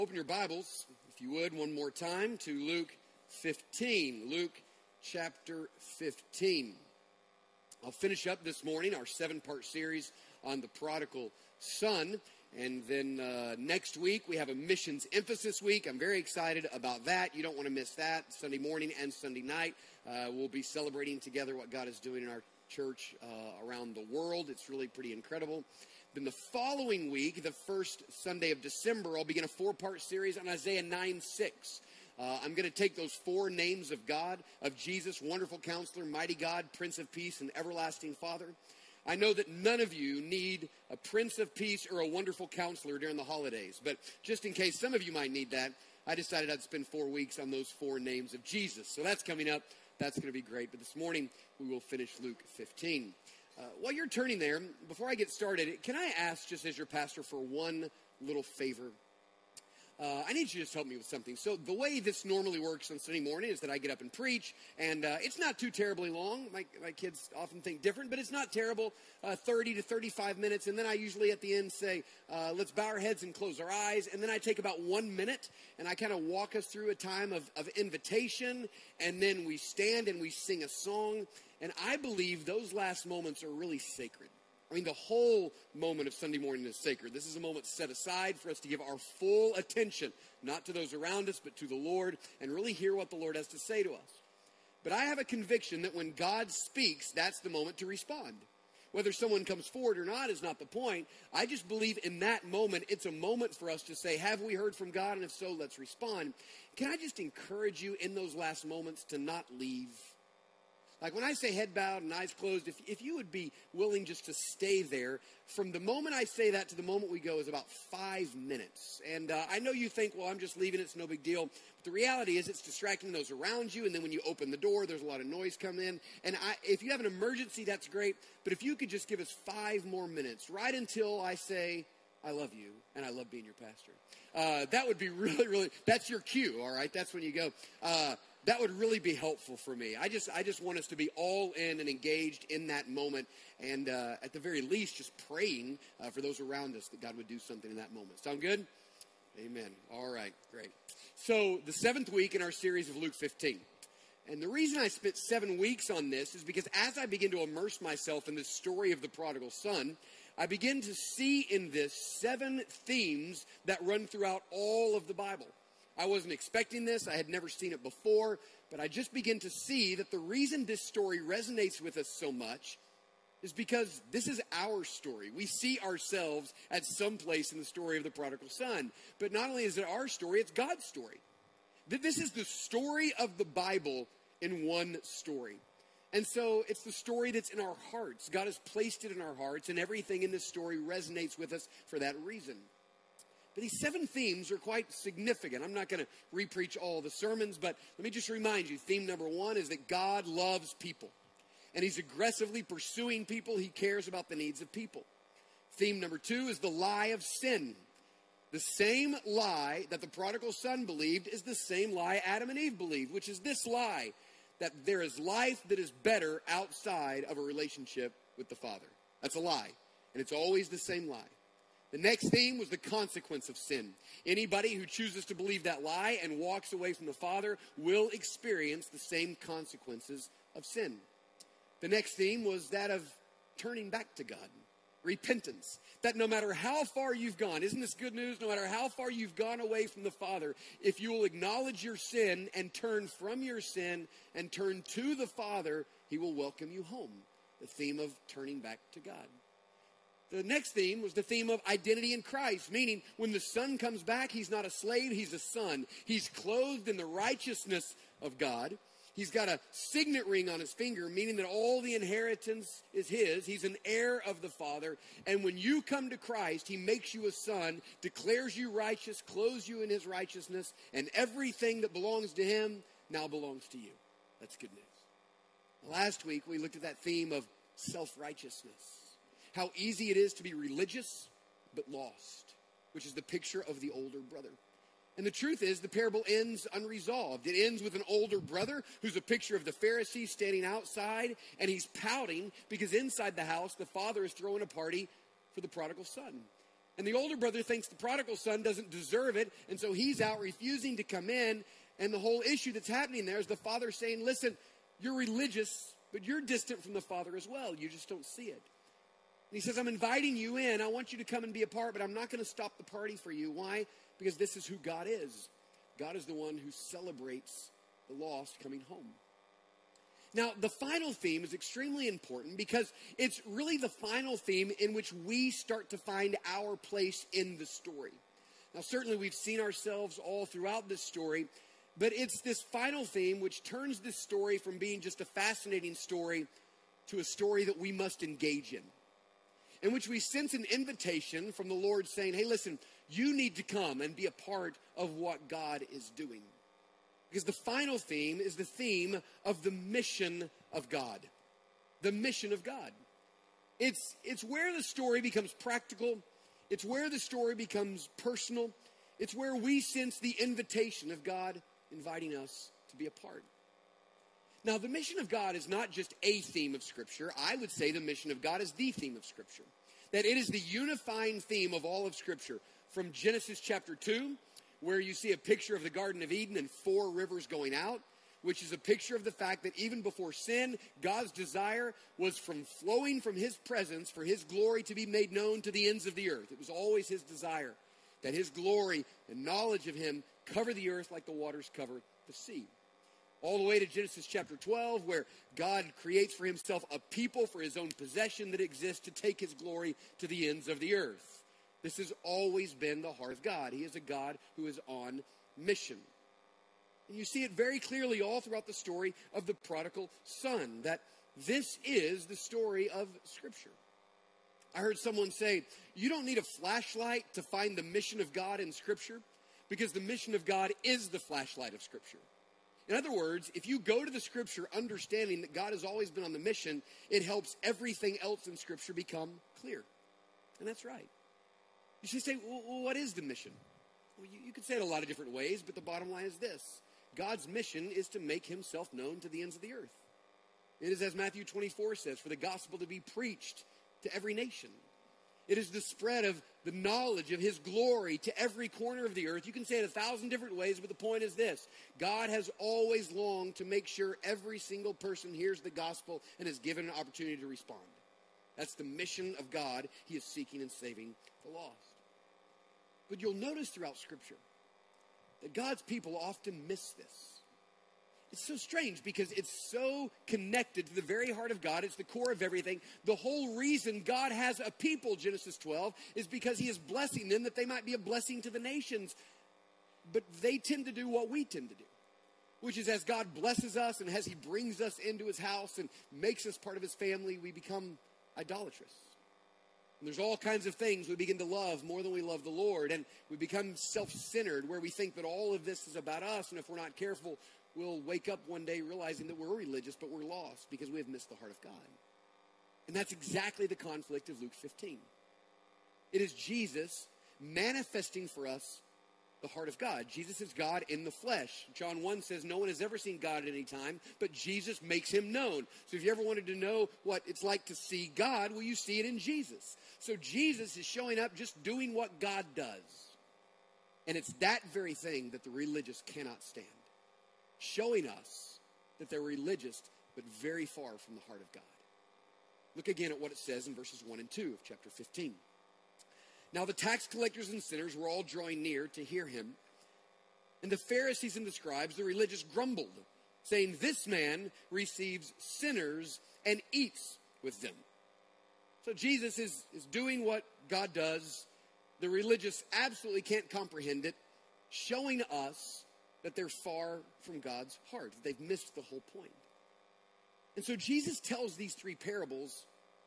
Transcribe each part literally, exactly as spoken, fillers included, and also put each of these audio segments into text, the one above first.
Open your Bibles, if you would, one more time to Luke fifteen. Luke chapter fifteen. I'll finish up this morning our seven-part series on the prodigal son. And then uh, next week, we have a missions emphasis week. I'm very excited about that. You don't want to miss that. Sunday morning and Sunday night, uh, we'll be celebrating together what God is doing in our church uh, around the world. It's really pretty incredible. Then the following week, the first Sunday of December, I'll begin a four-part series on Isaiah nine six. Uh, I'm going to take those four names of God, of Jesus, Wonderful Counselor, Mighty God, Prince of Peace, and Everlasting Father. I know that none of you need a Prince of Peace or a Wonderful Counselor during the holidays, but just in case some of you might need that, I decided I'd spend four weeks on those four names of Jesus. So that's coming up. That's going to be great. But this morning, we will finish Luke fifteen. Uh, while you're turning there, before I get started, can I ask, just as your pastor, for one little favor? Uh, I need you to just help me with something. So the way this normally works on Sunday morning is that I get up and preach, and uh, it's not too terribly long. My, my kids often think different, but it's not terrible, uh, thirty to thirty-five minutes, and then I usually at the end say, uh, let's bow our heads and close our eyes, and then I take about one minute, and I kind of walk us through a time of, of invitation, and then we stand and we sing a song, and I believe those last moments are really sacred. I mean, the whole moment of Sunday morning is sacred. This is a moment set aside for us to give our full attention, not to those around us, but to the Lord, and really hear what the Lord has to say to us. But I have a conviction that when God speaks, that's the moment to respond. Whether someone comes forward or not is not the point. I just believe in that moment, it's a moment for us to say, have we heard from God? And if so, let's respond. Can I just encourage you in those last moments to not leave? Like when I say head bowed and eyes closed, if, if you would be willing just to stay there, from the moment I say that to the moment we go is about five minutes. And uh, I know you think, well, I'm just leaving, it's no big deal. But the reality is it's distracting those around you. And then when you open the door, there's a lot of noise coming in. And I, if you have an emergency, that's great. But if you could just give us five more minutes, right until I say, I love you and I love being your pastor. Uh, that would be really, really, that's your cue, all right? That's when you go. Uh, That would really be helpful for me. I just I just want us to be all in and engaged in that moment. And uh, at the very least, just praying uh, for those around us that God would do something in that moment. Sound good? Amen. All right, great. So the seventh week in our series of Luke fifteen. And the reason I spent seven weeks on this is because as I begin to immerse myself in this story of the prodigal son, I begin to see in this seven themes that run throughout all of the Bible. I wasn't expecting this. I had never seen it before. But I just begin to see that the reason this story resonates with us so much is because this is our story. We see ourselves at some place in the story of the prodigal son. But not only is it our story, it's God's story. This is the story of the Bible in one story. And so it's the story that's in our hearts. God has placed it in our hearts, and everything in this story resonates with us for that reason. But these seven themes are quite significant. I'm not going to re-preach all the sermons, but let me just remind you, theme number one is that God loves people. And he's aggressively pursuing people. He cares about the needs of people. Theme number two is the lie of sin. The same lie that the prodigal son believed is the same lie Adam and Eve believed, which is this lie, that there is life that is better outside of a relationship with the Father. That's a lie. And it's always the same lie. The next theme was the consequence of sin. Anybody who chooses to believe that lie and walks away from the Father will experience the same consequences of sin. The next theme was that of turning back to God, repentance. That no matter how far you've gone, isn't this good news? No matter how far you've gone away from the Father, if you will acknowledge your sin and turn from your sin and turn to the Father, he will welcome you home. The theme of turning back to God. The next theme was the theme of identity in Christ, meaning when the son comes back, he's not a slave, he's a son. He's clothed in the righteousness of God. He's got a signet ring on his finger, meaning that all the inheritance is his. He's an heir of the Father. And when you come to Christ, he makes you a son, declares you righteous, clothes you in his righteousness, and everything that belongs to him now belongs to you. That's good news. Last week, we looked at that theme of self-righteousness. How easy it is to be religious, but lost, which is the picture of the older brother. And the truth is, the parable ends unresolved. It ends with an older brother who's a picture of the Pharisee standing outside, and he's pouting because inside the house, the father is throwing a party for the prodigal son. And the older brother thinks the prodigal son doesn't deserve it, and so he's out refusing to come in. And the whole issue that's happening there is the father saying, listen, you're religious, but you're distant from the father as well. You just don't see it. And he says, I'm inviting you in. I want you to come and be a part, but I'm not going to stop the party for you. Why? Because this is who God is. God is the one who celebrates the lost coming home. Now, the final theme is extremely important because it's really the final theme in which we start to find our place in the story. Now, certainly we've seen ourselves all throughout this story, but it's this final theme which turns this story from being just a fascinating story to a story that we must engage in, in which we sense an invitation from the Lord saying, hey, listen, you need to come and be a part of what God is doing. Because the final theme is the theme of the mission of God. The mission of God. It's, it's where the story becomes practical. It's where the story becomes personal. It's where we sense the invitation of God inviting us to be a part. Now, the mission of God is not just a theme of Scripture. I would say the mission of God is the theme of Scripture. That it is the unifying theme of all of Scripture. From Genesis chapter two, where you see a picture of the Garden of Eden and four rivers going out, which is a picture of the fact that even before sin, God's desire was from flowing from his presence for his glory to be made known to the ends of the earth. It was always his desire that his glory and knowledge of him cover the earth like the waters cover the sea. All the way to Genesis chapter twelve, where God creates for himself a people for his own possession that exists to take his glory to the ends of the earth. This has always been the heart of God. He is a God who is on mission. And you see it very clearly all throughout the story of the prodigal son, that this is the story of Scripture. I heard someone say, you don't need a flashlight to find the mission of God in Scripture, because the mission of God is the flashlight of Scripture. In other words, if you go to the Scripture understanding that God has always been on the mission, it helps everything else in Scripture become clear. And that's right. You should say, well, what is the mission? Well, you, you could say it a lot of different ways, but the bottom line is this. God's mission is to make himself known to the ends of the earth. It is, as Matthew twenty-four says, for the gospel to be preached to every nation. It is the spread of the knowledge of his glory to every corner of the earth. You can say it a thousand different ways, but the point is this. God has always longed to make sure every single person hears the gospel and is given an opportunity to respond. That's the mission of God. He is seeking and saving the lost. But you'll notice throughout Scripture that God's people often miss this. It's so strange because it's so connected to the very heart of God. It's the core of everything. The whole reason God has a people, Genesis twelve, is because he is blessing them that they might be a blessing to the nations. But they tend to do what we tend to do, which is as God blesses us and as he brings us into his house and makes us part of his family, we become idolatrous. And there's all kinds of things we begin to love more than we love the Lord. And we become self-centered where we think that all of this is about us. And if we're not careful, we'll wake up one day realizing that we're religious, but we're lost because we have missed the heart of God. And that's exactly the conflict of Luke fifteen. It is Jesus manifesting for us the heart of God. Jesus is God in the flesh. John one says no one has ever seen God at any time, but Jesus makes him known. So if you ever wanted to know what it's like to see God, well, you see it in Jesus. So Jesus is showing up just doing what God does. And it's that very thing that the religious cannot stand. Showing us that they're religious, but very far from the heart of God. Look again at what it says in verses one and two of chapter fifteen. Now the tax collectors and sinners were all drawing near to hear him. And the Pharisees and the scribes, the religious, grumbled, saying, this man receives sinners and eats with them. So Jesus is, is doing what God does. The religious absolutely can't comprehend it, showing us that they're far from God's heart. They've missed the whole point. And so Jesus tells these three parables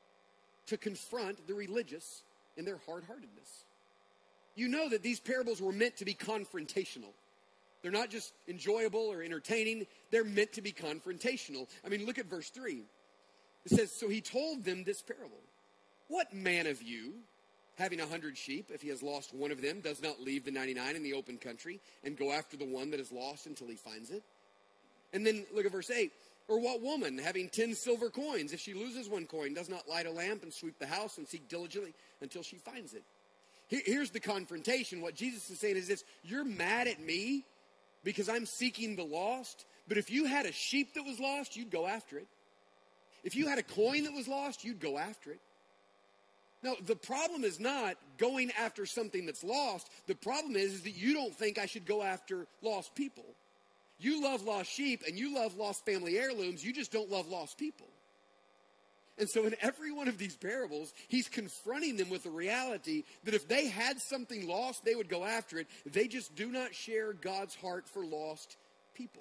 to confront the religious in their hard-heartedness. You know that these parables were meant to be confrontational. They're not just enjoyable or entertaining. They're meant to be confrontational. I mean, look at verse three. It says, so he told them this parable. What man of you, having a hundred sheep, if he has lost one of them, does not leave the ninety-nine in the open country and go after the one that is lost until he finds it? And then look at verse eight. Or what woman, having ten silver coins, if she loses one coin, does not light a lamp and sweep the house and seek diligently until she finds it? Here's the confrontation. What Jesus is saying is this: you're mad at me because I'm seeking the lost, but if you had a sheep that was lost, you'd go after it. If you had a coin that was lost, you'd go after it. Now, the problem is not going after something that's lost. The problem is, is that you don't think I should go after lost people. You love lost sheep and you love lost family heirlooms. You just don't love lost people. And so in every one of these parables, he's confronting them with the reality that if they had something lost, they would go after it. They just do not share God's heart for lost people.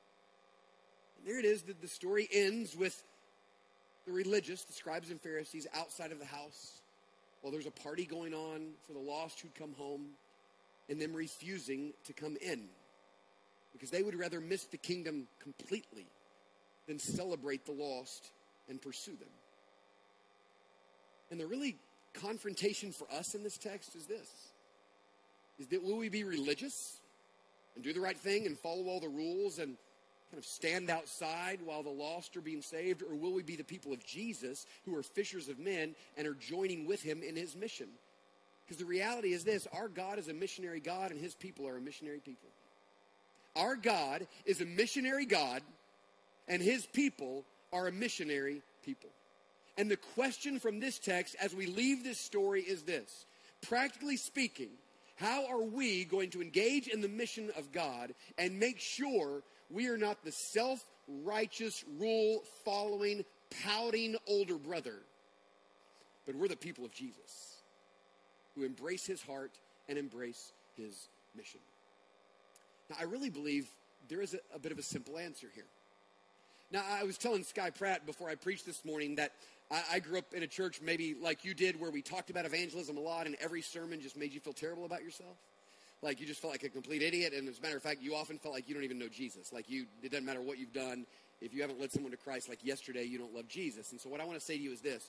And there it is that the story ends with the religious, the scribes and Pharisees, outside of the house while there's a party going on for the lost who'd come home, and them refusing to come in because they would rather miss the kingdom completely than celebrate the lost and pursue them. And the really confrontation for us in this text is this, is that will we be religious and do the right thing and follow all the rules and kind of stand outside while the lost are being saved, or will we be the people of Jesus who are fishers of men and are joining with him in his mission? Because the reality is this: our God is a missionary God and his people are a missionary people. Our God is a missionary God and his people are a missionary people. And the question from this text as we leave this story is this: practically speaking, how are we going to engage in the mission of God and make sure we are not the self-righteous, rule-following, pouting older brother, but we're the people of Jesus who embrace his heart and embrace his mission? Now, I really believe there is a, a bit of a simple answer here. Now, I was telling Sky Pratt before I preached this morning that I, I grew up in a church maybe like you did, where we talked about evangelism a lot and every sermon just made you feel terrible about yourself. Like you just felt like a complete idiot, and as a matter of fact, you often felt like you don't even know Jesus. Like you, it doesn't matter what you've done. If you haven't led someone to Christ like yesterday, you don't love Jesus. And so what I want to say to you is this: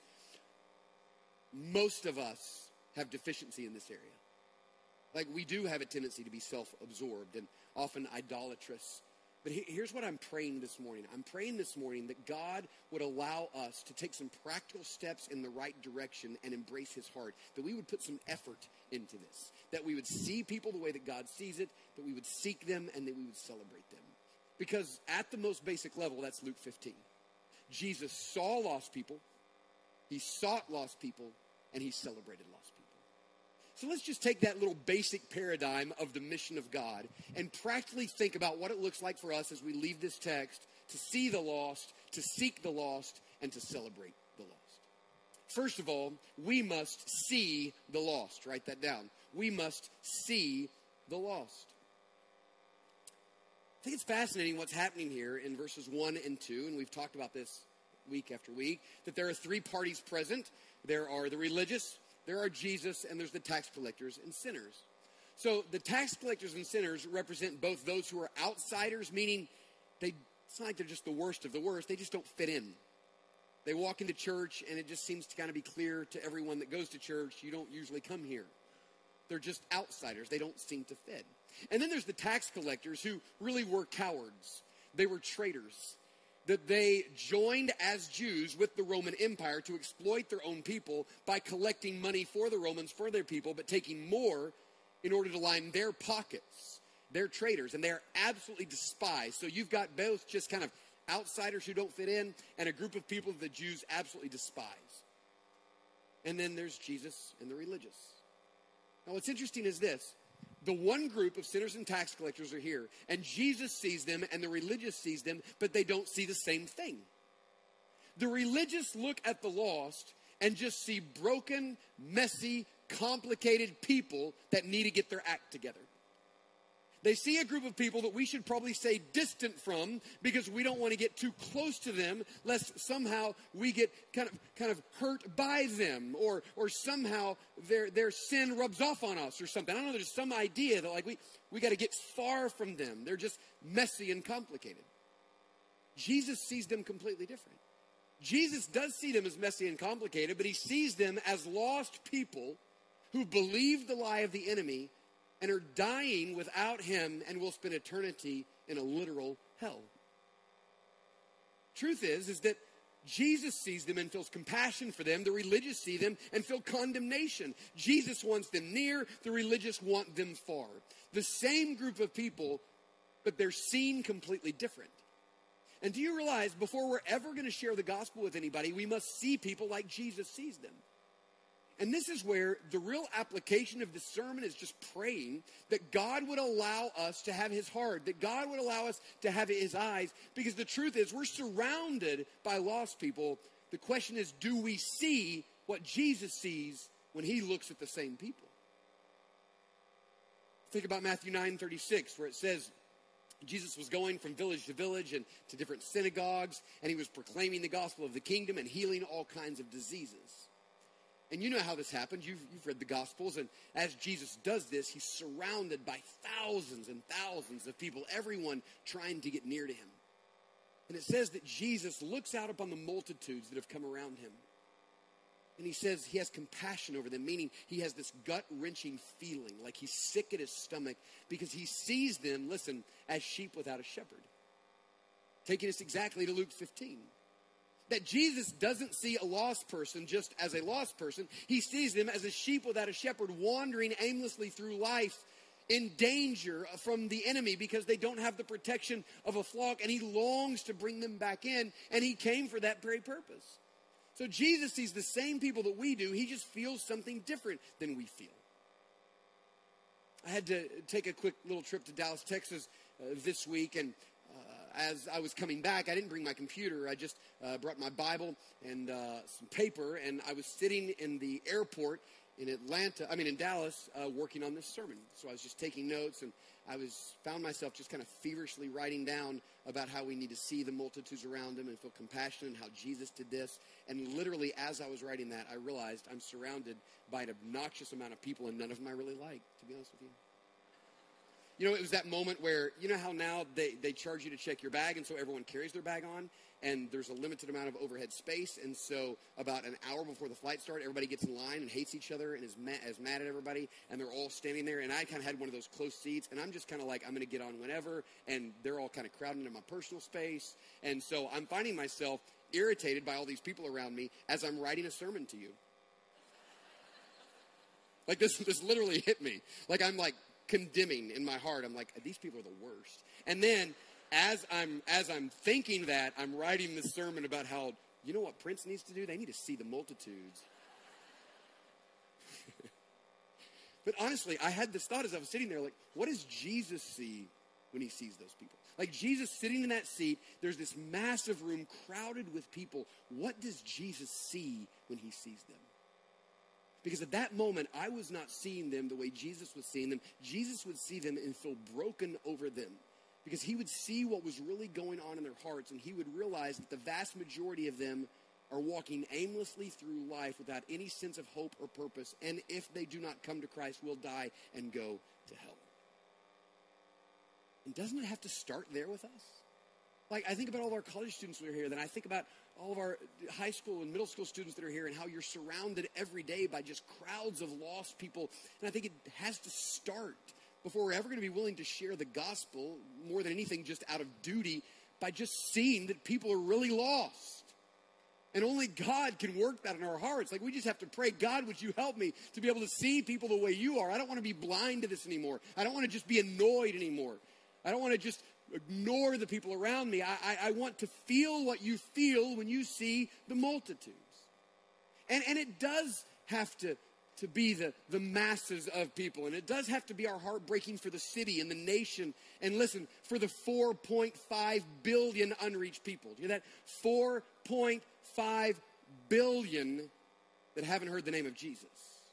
most of us have deficiency in this area. Like we do have a tendency to be self-absorbed and often idolatrous. But here's what I'm praying this morning. I'm praying this morning that God would allow us to take some practical steps in the right direction and embrace his heart. That we would put some effort into this. That we would see people the way that God sees it. That we would seek them and that we would celebrate them. Because at the most basic level, that's Luke fifteen. Jesus saw lost people. He sought lost people. And he celebrated lost people. So let's just take that little basic paradigm of the mission of God and practically think about what it looks like for us as we leave this text to see the lost, to seek the lost, and to celebrate the lost. First of all, we must see the lost. Write that down. We must see the lost. I think it's fascinating what's happening here in verses one and two, and we've talked about this week after week, that there are three parties present. There are the religious, there are Jesus, and there's the tax collectors and sinners. So the tax collectors and sinners represent both those who are outsiders, meaning they, it's not like they're just the worst of the worst, they just don't fit in. They walk into church, and it just seems to kind of be clear to everyone that goes to church, you don't usually come here. They're just outsiders. They don't seem to fit. And then there's the tax collectors who really were cowards. They were traitors. That they joined as Jews with the Roman Empire to exploit their own people by collecting money for the Romans, for their people, but taking more in order to line their pockets. They're traitors, and they're absolutely despised. So you've got both just kind of outsiders who don't fit in and a group of people that the Jews absolutely despise. And then there's Jesus and the religious. Now what's interesting is this. The one group of sinners and tax collectors are here, and Jesus sees them and the religious sees them, but they don't see the same thing. The religious look at the lost and just see broken, messy, complicated people that need to get their act together. They see a group of people that we should probably stay distant from because we don't want to get too close to them, lest somehow we get kind of kind of hurt by them, or or somehow their their sin rubs off on us or something. I don't know, there's some idea that like we, we got to get far from them. They're just messy and complicated. Jesus sees them completely different. Jesus does see them as messy and complicated, but he sees them as lost people who believe the lie of the enemy and are dying without him and will spend eternity in a literal hell. Truth is, is that Jesus sees them and feels compassion for them. The religious see them and feel condemnation. Jesus wants them near. The religious want them far. The same group of people, but they're seen completely different. And do you realize before we're ever going to share the gospel with anybody, we must see people like Jesus sees them? And this is where the real application of this sermon is just praying that God would allow us to have his heart, that God would allow us to have his eyes, because the truth is we're surrounded by lost people. The question is, do we see what Jesus sees when he looks at the same people? Think about Matthew nine thirty-six, where it says Jesus was going from village to village and to different synagogues, and he was proclaiming the gospel of the kingdom and healing all kinds of diseases. And you know how this happens. You've, you've read the Gospels. And as Jesus does this, he's surrounded by thousands and thousands of people, everyone trying to get near to him. And it says that Jesus looks out upon the multitudes that have come around him. And he says he has compassion over them, meaning he has this gut-wrenching feeling, like he's sick at his stomach, because he sees them, listen, as sheep without a shepherd. Taking us exactly to Luke fifteen. That Jesus doesn't see a lost person just as a lost person. He sees them as a sheep without a shepherd, wandering aimlessly through life in danger from the enemy because they don't have the protection of a flock, and he longs to bring them back in, and he came for that very purpose. So Jesus sees the same people that we do. He just feels something different than we feel. I had to take a quick little trip to Dallas, Texas uh, this week, and as I was coming back, I didn't bring my computer. I just uh, brought my Bible and uh, some paper, and I was sitting in the airport in Atlanta, I mean in Dallas, uh, working on this sermon. So I was just taking notes, and I was found myself just kind of feverishly writing down about how we need to see the multitudes around him and feel compassion, and how Jesus did this. And literally, as I was writing that, I realized I'm surrounded by an obnoxious amount of people, and none of them I really like, to be honest with you. You know, it was that moment where, you know how now they, they charge you to check your bag, and so everyone carries their bag on, and there's a limited amount of overhead space, and so about an hour before the flight started, everybody gets in line and hates each other and is mad, is mad at everybody, and they're all standing there, and I kind of had one of those close seats, and I'm just kind of like, I'm going to get on whenever, and they're all kind of crowding into my personal space, and so I'm finding myself irritated by all these people around me as I'm writing a sermon to you. Like, this, this literally hit me. Like, I'm like, condemning in my heart. I'm like, these people are the worst. And then as I'm as I'm thinking that, I'm writing this sermon about how, you know what Prince needs to do? They need to see the multitudes. But honestly, I had this thought as I was sitting there, like, what does Jesus see when he sees those people? Like, Jesus sitting in that seat, there's this massive room crowded with people. What does Jesus see when he sees them? Because at that moment, I was not seeing them the way Jesus was seeing them. Jesus would see them and feel broken over them. Because he would see what was really going on in their hearts, and he would realize that the vast majority of them are walking aimlessly through life without any sense of hope or purpose. And if they do not come to Christ, will die and go to hell. And doesn't it have to start there with us? Like, I think about all of our college students that are here, then I think about all of our high school and middle school students that are here, and how you're surrounded every day by just crowds of lost people. And I think it has to start before we're ever going to be willing to share the gospel, more than anything just out of duty, by just seeing that people are really lost. And only God can work that in our hearts. Like, we just have to pray, God, would you help me to be able to see people the way you are? I don't want to be blind to this anymore. I don't want to just be annoyed anymore. I don't want to just ignore the people around me. I, I, I want to feel what you feel when you see the multitudes. And, and it does have to, to be the, the masses of people. And it does have to be our heart breaking for the city and the nation. And listen, for the four point five billion unreached people. Do you hear that? four point five billion that haven't heard the name of Jesus.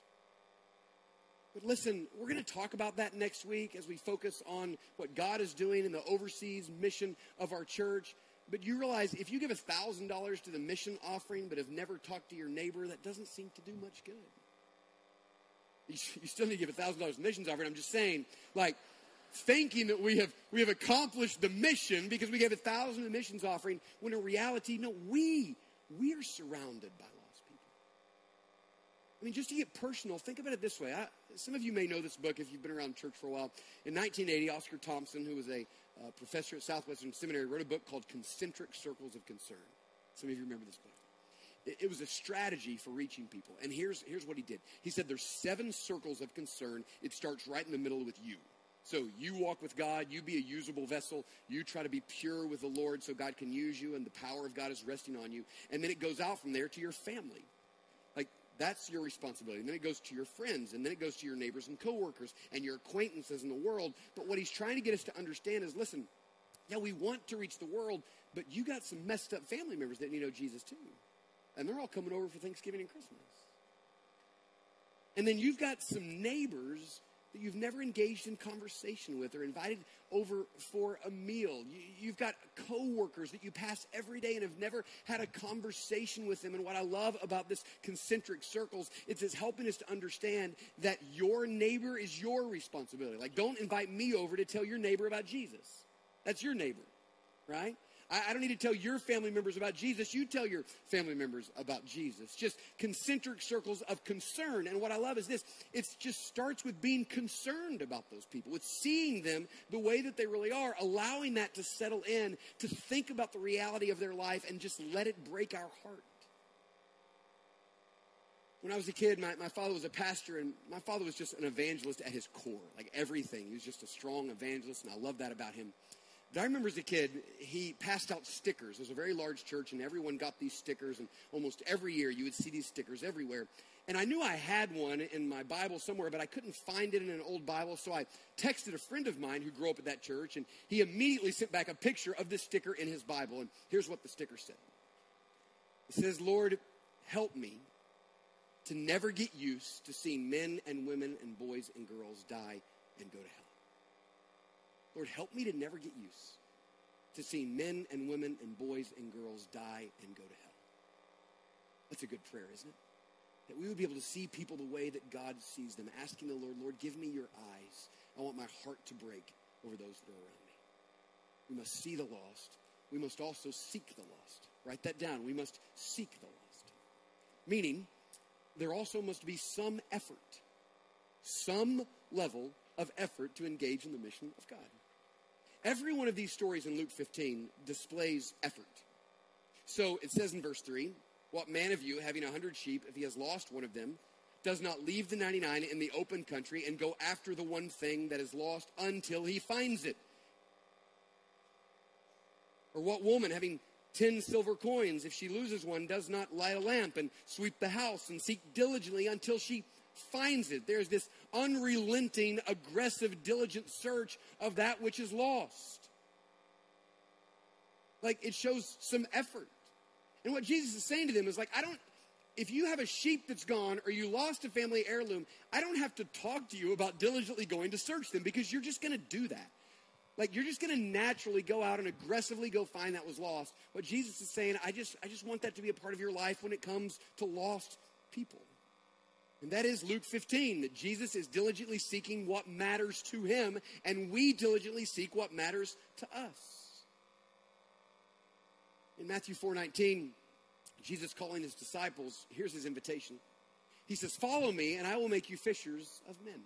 But listen, we're going to talk about that next week as we focus on what God is doing in the overseas mission of our church. But you realize if you give one thousand dollars to the mission offering but have never talked to your neighbor, that doesn't seem to do much good. You, you still need to give one thousand dollars to the missions offering. I'm just saying, like, thinking that we have we have accomplished the mission because we gave one thousand dollars to the missions offering, when in reality, no, we, we are surrounded by lost people. I mean, just to get personal, think about it this way. I, some of you may know this book if you've been around church for a while. In nineteen eighty, Oscar Thompson, who was a uh, professor at Southwestern Seminary, wrote a book called Concentric Circles of Concern. Some of you remember this book. It, it was a strategy for reaching people. And here's, here's what he did. He said there's seven circles of concern. It starts right in the middle with you. So you walk with God, you be a usable vessel, you try to be pure with the Lord so God can use you and the power of God is resting on you. And then it goes out from there to your family. Like, that's your responsibility. And then it goes to your friends, and then it goes to your neighbors and coworkers and your acquaintances in the world. But what he's trying to get us to understand is, listen, yeah, we want to reach the world, but you got some messed up family members that need to know Jesus too. And they're all coming over for Thanksgiving and Christmas. And then you've got some neighbors that you've never engaged in conversation with or invited over for a meal. You, you've got coworkers that you pass every day and have never had a conversation with them. And what I love about this concentric circles, it's, it's helping us to understand that your neighbor is your responsibility. Like, don't invite me over to tell your neighbor about Jesus. That's your neighbor, right? I don't need to tell your family members about Jesus. You tell your family members about Jesus. Just concentric circles of concern. And what I love is this. It just starts with being concerned about those people. It's seeing them the way that they really are, allowing that to settle in, to think about the reality of their life and just let it break our heart. When I was a kid, my, my father was a pastor, and my father was just an evangelist at his core. Like everything. He was just a strong evangelist, and I love that about him. But I remember as a kid, he passed out stickers. It was a very large church, and everyone got these stickers, and almost every year you would see these stickers everywhere. And I knew I had one in my Bible somewhere, but I couldn't find it in an old Bible, so I texted a friend of mine who grew up at that church, and he immediately sent back a picture of this sticker in his Bible, and here's what the sticker said. It says, "Lord, help me to never get used to seeing men and women and boys and girls die and go to hell. Lord, help me to never get used to seeing men and women and boys and girls die and go to hell." That's a good prayer, isn't it? That we would be able to see people the way that God sees them, asking the Lord, Lord, give me your eyes. I want my heart to break over those that are around me. We must see the lost. We must also seek the lost. Write that down. We must seek the lost. Meaning, there also must be some effort, some level of effort to engage in the mission of God. Every one of these stories in Luke fifteen displays effort. So it says in verse three, "What man of you, having a hundred sheep, if he has lost one of them, does not leave the ninety-nine in the open country and go after the one thing that is lost until he finds it? Or what woman, having ten silver coins, if she loses one, does not light a lamp and sweep the house and seek diligently until she finds it?" There's this unrelenting, aggressive, diligent search of that which is lost. Like, it shows some effort. And what Jesus is saying to them is like, I don't, if you have a sheep that's gone or you lost a family heirloom, I don't have to talk to you about diligently going to search them because you're just going to do that. Like, you're just going to naturally go out and aggressively go find that was lost. What Jesus is saying, I just, I just want that to be a part of your life when it comes to lost people. And that is Luke fifteen, that Jesus is diligently seeking what matters to him, and we diligently seek what matters to us. In Matthew four nineteen, Jesus calling his disciples, here's his invitation. He says, "Follow me, and I will make you fishers of men."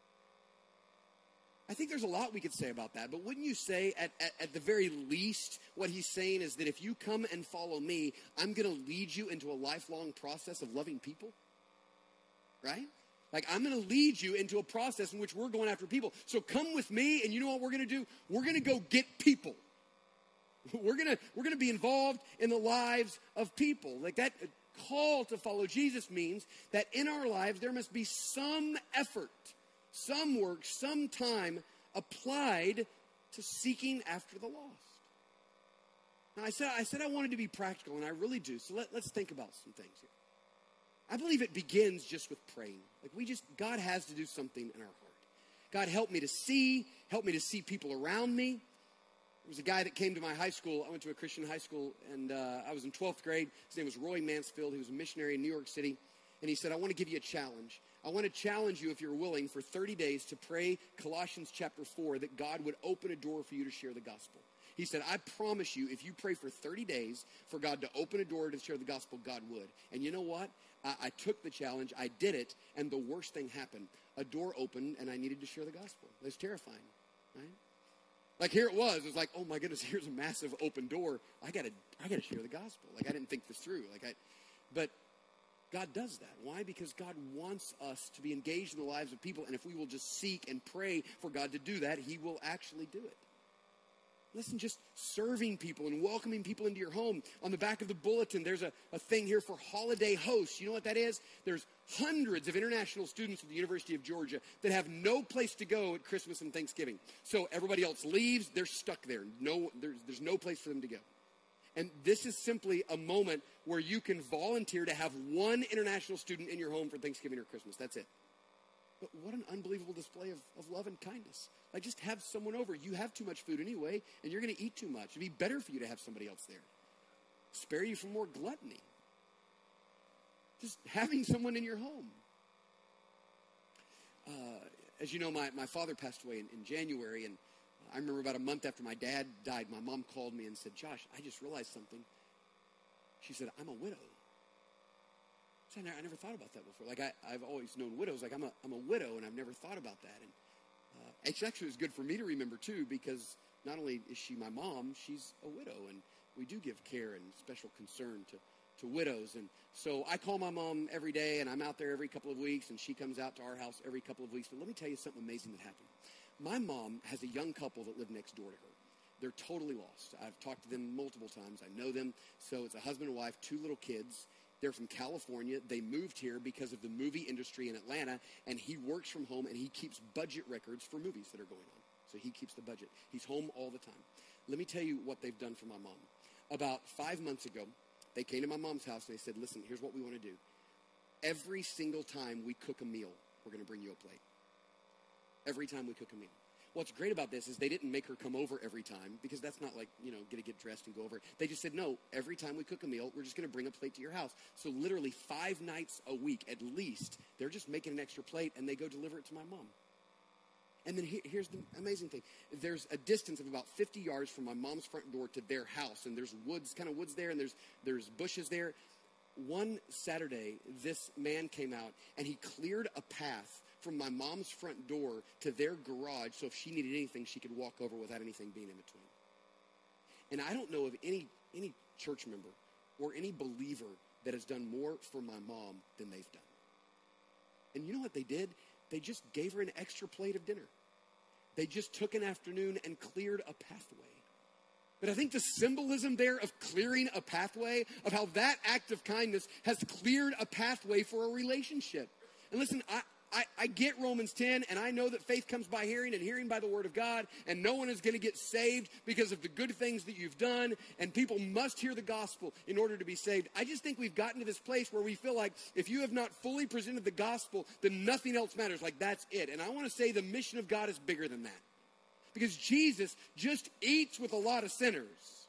I think there's a lot we could say about that, but wouldn't you say at, at, at the very least what he's saying is that if you come and follow me, I'm going to lead you into a lifelong process of loving people? Right? Like, I'm going to lead you into a process in which we're going after people. So come with me, and you know what we're going to do? We're going to go get people. We're going to we're going to be involved in the lives of people. Like, that call to follow Jesus means that in our lives there must be some effort, some work, some time applied to seeking after the lost. Now, I said I said I wanted to be practical, and I really do. So let, let's think about some things here. I believe it begins just with praying. Like, we just, God has to do something in our heart. God, help me to see, help me to see people around me. There was a guy that came to my high school. I went to a Christian high school, and uh, I was in twelfth grade. His name was Roy Mansfield. He was a missionary in New York City. And he said, I want to give you a challenge. I want to challenge you, if you're willing, for thirty days to pray Colossians chapter four, that God would open a door for you to share the gospel. He said, I promise you, if you pray for thirty days for God to open a door to share the gospel, God would. And you know what? I, I took the challenge, I did it, and the worst thing happened. A door opened, and I needed to share the gospel. It was terrifying, right? Like here it was. It was like, oh my goodness, here's a massive open door. I gotta, I gotta share the gospel. Like I didn't think this through. Like I, but God does that. Why? Because God wants us to be engaged in the lives of people, and if we will just seek and pray for God to do that, He will actually do it. Listen, just serving people and welcoming people into your home. On the back of the bulletin, there's a, a thing here for holiday hosts. You know what that is? There's hundreds of international students at the University of Georgia that have no place to go at Christmas and Thanksgiving. So everybody else leaves, they're stuck there. No, there's, there's no place for them to go. And this is simply a moment where you can volunteer to have one international student in your home for Thanksgiving or Christmas. That's it. But what an unbelievable display of, of love and kindness. Like, just have someone over. You have too much food anyway, and you're going to eat too much. It'd be better for you to have somebody else there. Spare you from more gluttony. Just having someone in your home. Uh, as you know, my, my father passed away in, in January, and I remember about a month after my dad died, my mom called me and said, Josh, I just realized something. She said, I'm a widow. So I, never, I never thought about that before. Like, I, I've always known widows. Like, I'm a, I'm a widow, and I've never thought about that. And uh, it's actually was good for me to remember, too, because not only is she my mom, she's a widow, and we do give care and special concern to, to widows. And so I call my mom every day, and I'm out there every couple of weeks, and she comes out to our house every couple of weeks. But let me tell you something amazing that happened. My mom has a young couple that live next door to her. They're totally lost. I've talked to them multiple times. I know them. So it's a husband and wife, two little kids. They're from California. They moved here because of the movie industry in Atlanta, and he works from home, and he keeps budget records for movies that are going on. So he keeps the budget. He's home all the time. Let me tell you what they've done for my mom. About five months ago, they came to my mom's house, and they said, listen, here's what we want to do. Every single time we cook a meal, we're going to bring you a plate. Every time we cook a meal. What's great about this is they didn't make her come over every time, because that's not like, you know, get to get dressed and go over. They just said, no, every time we cook a meal, we're just going to bring a plate to your house. So literally five nights a week, at least, they're just making an extra plate, and they go deliver it to my mom. And then he, here's the amazing thing. There's a distance of about fifty yards from my mom's front door to their house, and there's woods, kind of woods there, and there's there's bushes there. One Saturday, this man came out, and he cleared a path from my mom's front door to their garage, so if she needed anything, she could walk over without anything being in between. And I don't know of any any church member or any believer that has done more for my mom than they've done. And you know what they did? They just gave her an extra plate of dinner. They just took an afternoon and cleared a pathway. But I think the symbolism there of clearing a pathway, of how that act of kindness has cleared a pathway for a relationship. And listen, I, I, I get Romans ten, and I know that faith comes by hearing, and hearing by the word of God, and no one is going to get saved because of the good things that you've done, and people must hear the gospel in order to be saved. I just think we've gotten to this place where we feel like if you have not fully presented the gospel, then nothing else matters. Like, that's it. And I want to say the mission of God is bigger than that. Because Jesus just eats with a lot of sinners.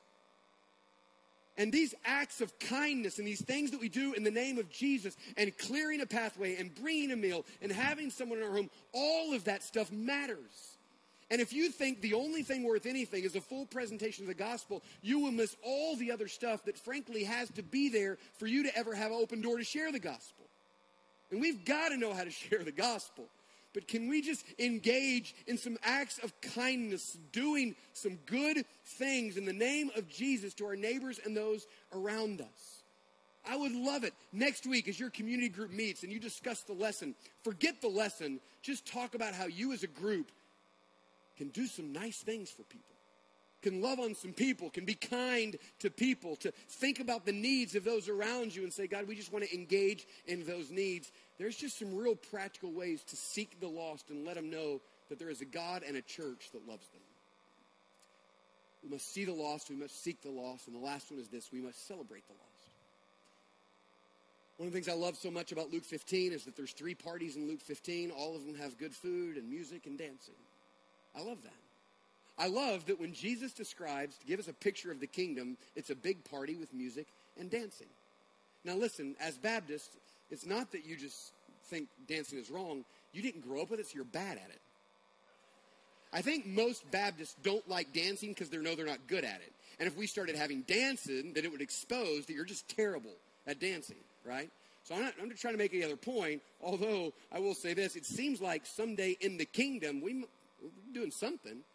And these acts of kindness and these things that we do in the name of Jesus and clearing a pathway and bringing a meal and having someone in our home, all of that stuff matters. And if you think the only thing worth anything is a full presentation of the gospel, you will miss all the other stuff that frankly has to be there for you to ever have an open door to share the gospel. And we've got to know how to share the gospel. But can we just engage in some acts of kindness, doing some good things in the name of Jesus to our neighbors and those around us? I would love it. Next week, as your community group meets and you discuss the lesson, forget the lesson. Just talk about how you as a group can do some nice things for people, can love on some people, can be kind to people, to think about the needs of those around you and say, God, we just want to engage in those needs. There's just some real practical ways to seek the lost and let them know that there is a God and a church that loves them. We must see the lost, we must seek the lost, and the last one is this: we must celebrate the lost. One of the things I love so much about Luke fifteen is that there's three parties in Luke fifteen. All of them have good food and music and dancing. I love that. I love that when Jesus describes, to give us a picture of the kingdom, it's a big party with music and dancing. Now listen, as Baptists, it's not that you just think dancing is wrong. You didn't grow up with it, so you're bad at it. I think most Baptists don't like dancing because they know they're not good at it. And if we started having dancing, then it would expose that you're just terrible at dancing, right? So I'm not, I'm not trying to make any other point, although I will say this. It seems like someday in the kingdom, we, we're doing something.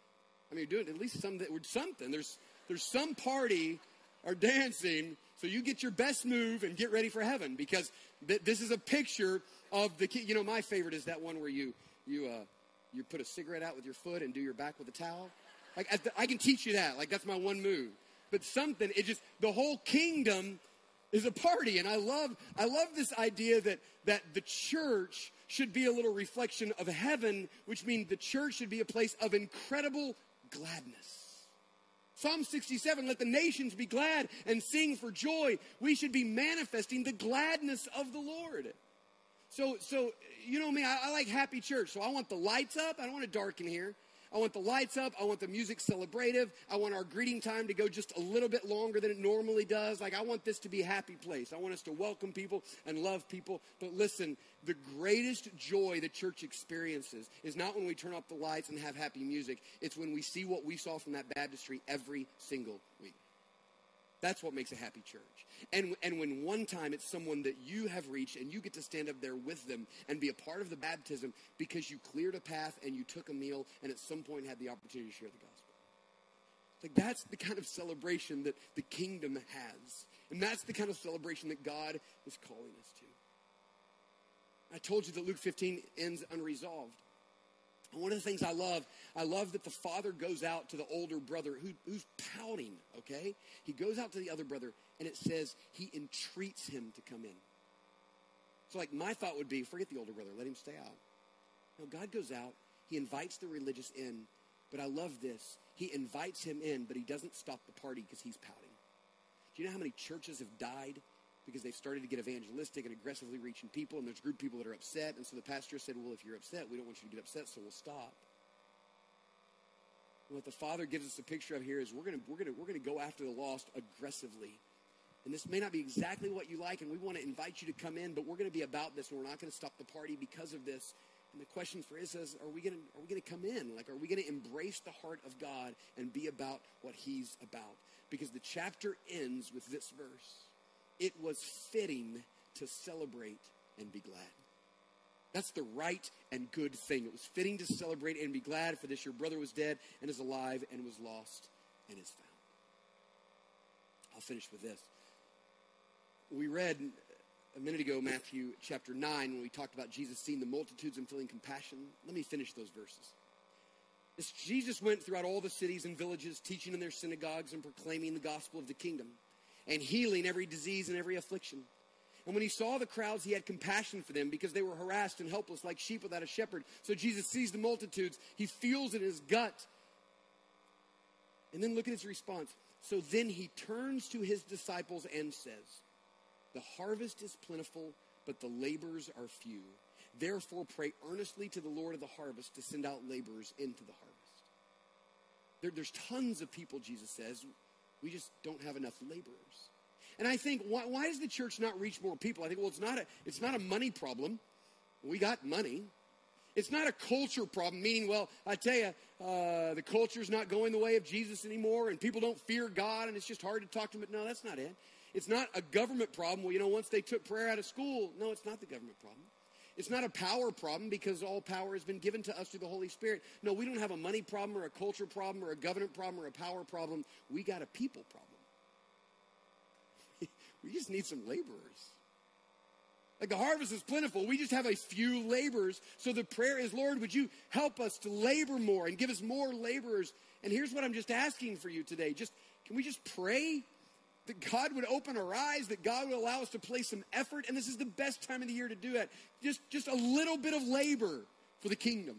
I mean, you're doing at least some, something. There's, there's some party or dancing, so you get your best move and get ready for heaven, because th- this is a picture of the, you know, my favorite is that one where you, you, uh, you put a cigarette out with your foot and do your back with a towel. Like, I can teach you that. Like, that's my one move. But something, it just, the whole kingdom is a party. And I love, I love this idea that, that the church should be a little reflection of heaven, which means the church should be a place of incredible gladness. Psalm sixty-seven, let the nations be glad and sing for joy. We should be manifesting the gladness of the Lord. So, so you know me, I, I like happy church. So I want the lights up. I don't want it dark in here. I want the lights up. I want the music celebrative. I want our greeting time to go just a little bit longer than it normally does. Like, I want this to be a happy place. I want us to welcome people and love people. But listen, the greatest joy the church experiences is not when we turn up the lights and have happy music. It's when we see what we saw from that baptistry every single week. That's what makes a happy church. And, and when one time it's someone that you have reached and you get to stand up there with them and be a part of the baptism because you cleared a path and you took a meal and at some point had the opportunity to share the gospel. Like, that's the kind of celebration that the kingdom has. And that's the kind of celebration that God is calling us to. I told you that Luke fifteen ends unresolved. And one of the things I love, I love that the father goes out to the older brother who, who's pouting, okay? He goes out to the other brother, and it says he entreats him to come in. So, like, my thought would be, forget the older brother, let him stay out. No, God goes out, he invites the religious in, but I love this. He invites him in, but he doesn't stop the party because he's pouting. Do you know how many churches have died because they've started to get evangelistic and aggressively reaching people, and there's a group of people that are upset, and so the pastor said, well, if you're upset, we don't want you to get upset, so we'll stop. And what the Father gives us a picture of here is we're going to we're going to we're going to go after the lost aggressively. And this may not be exactly what you like, and we want to invite you to come in, but we're going to be about this, and we're not going to stop the party because of this. And the question for us is, are we going to are we going to come in? Like, are we going to embrace the heart of God and be about what he's about? Because the chapter ends with this verse. It was fitting to celebrate and be glad. That's the right and good thing. It was fitting to celebrate and be glad, for this your brother was dead and is alive and was lost and is found. I'll finish with this. We read a minute ago Matthew chapter nine when we talked about Jesus seeing the multitudes and feeling compassion. Let me finish those verses. As Jesus went throughout all the cities and villages, teaching in their synagogues and proclaiming the gospel of the kingdom, and healing every disease and every affliction. And when he saw the crowds, he had compassion for them because they were harassed and helpless like sheep without a shepherd. So Jesus sees the multitudes. He feels it in his gut. And then look at his response. So then he turns to his disciples and says, the harvest is plentiful, but the laborers are few. Therefore, pray earnestly to the Lord of the harvest to send out laborers into the harvest. There, there's tons of people, Jesus says. We just don't have enough laborers. And I think, why, why does the church not reach more people? I think, well, it's not a, it's not a money problem. We got money. It's not a culture problem, meaning, well, I tell you, uh, the culture's not going the way of Jesus anymore, and people don't fear God, and it's just hard to talk to them. But no, that's not it. It's not a government problem. Well, you know, once they took prayer out of school, no, it's not the government problem. It's not a power problem because all power has been given to us through the Holy Spirit. No, we don't have a money problem or a culture problem or a government problem or a power problem. We got a people problem. We just need some laborers. Like, the harvest is plentiful. We just have a few laborers. So the prayer is, Lord, would you help us to labor more and give us more laborers? And here's what I'm just asking for you today. Just, can we just pray that God would open our eyes, that God would allow us to place some effort? And this is the best time of the year to do it. Just, just a little bit of labor for the kingdom.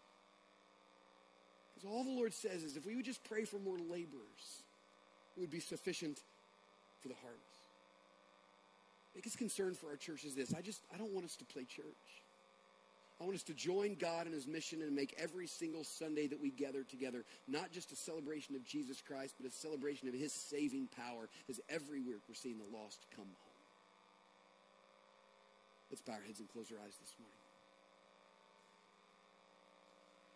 Because all the Lord says is if we would just pray for more laborers, it would be sufficient for the harvest. Biggest concern for our church is this. I just, I don't want us to play church. I want us to join God in his mission and make every single Sunday that we gather together not just a celebration of Jesus Christ, but a celebration of his saving power as every week we're seeing the lost come home. Let's bow our heads and close our eyes this morning.